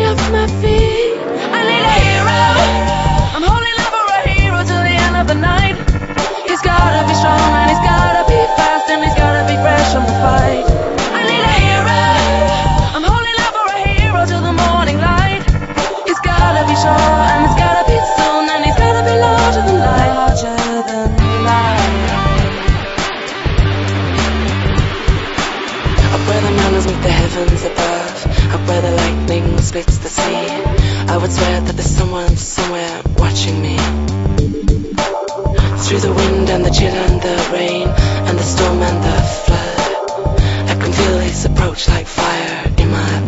off my feet. I need a hero. I'm holding out for a hero till the end of the night. He's gotta be strong and he's gotta be fast and he's gotta be fresh from the fight. I need a hero. I'm holding out for a hero till the morning light. He's gotta be sure and it's gotta be soon and he's gotta be larger than life. Larger than life. Up where the mountains meet the heavens above, up where the lightning splits the sea, I would swear that there's someone somewhere watching me. Through the wind and the chill and the rain and the storm and the flood, I can feel his approach like fire in my